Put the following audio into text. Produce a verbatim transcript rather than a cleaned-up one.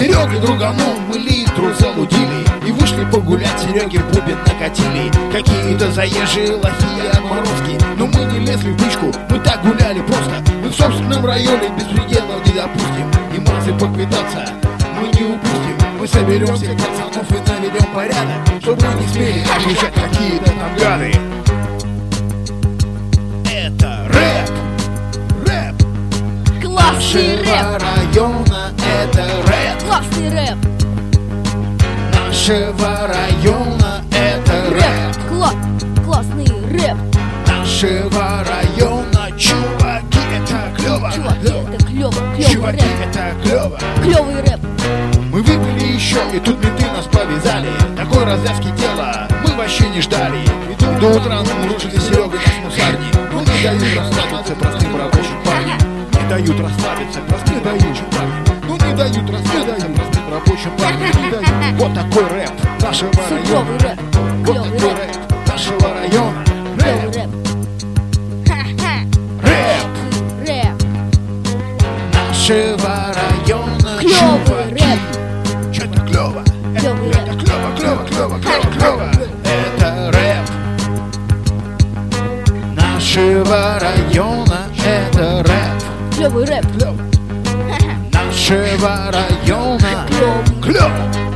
Серега друганом мы литру залудили и вышли погулять, Сереге в бубен накатили. Какие-то заезжие лохи и отморозки, но мы не лезли в бычку, мы так гуляли просто. Мы в собственном районе беспределов не допустим, и массы поквитаться мы не упустим. Мы соберем всех пацанов и наведем порядок, чтобы не смели отвечать какие-то там гады. Это рэп, рэп Классный рэп, нашего района, это рэп. классный рэп, Нашего района, это рэп. рэп, кла- классный рэп. Нашего района, чуваки, это клёво. Чуваки, это клёво, клёвый Чуваки, рэп, это клёво. клёвый рэп. Мы выпили еще, и тут менты нас повязали. Такой развязки тела мы вообще не ждали. И тут до утра нам рушили Серега нас мусарни. Ну не дают расслабиться простым рабочим парням. Не дают расслабиться простым рабочим парням. Ну не дают расслабиться простым рабочим парням. Не дают. Вот такой рэп нашего Клёвый района. рэп, Вот клёвый такой рэп, рэп нашего района. клёвый Рэп, рэп. Ха-ха. рэп Рэп, нашего района, клёвый чуваки. рэп, Чё-то клёво. клёвый Это рэп. клёво, клёво, клёво, клёво, клёво. Это рэп нашего района, это рэп Клёвый рэп, нашего района. клёвый. Клёво.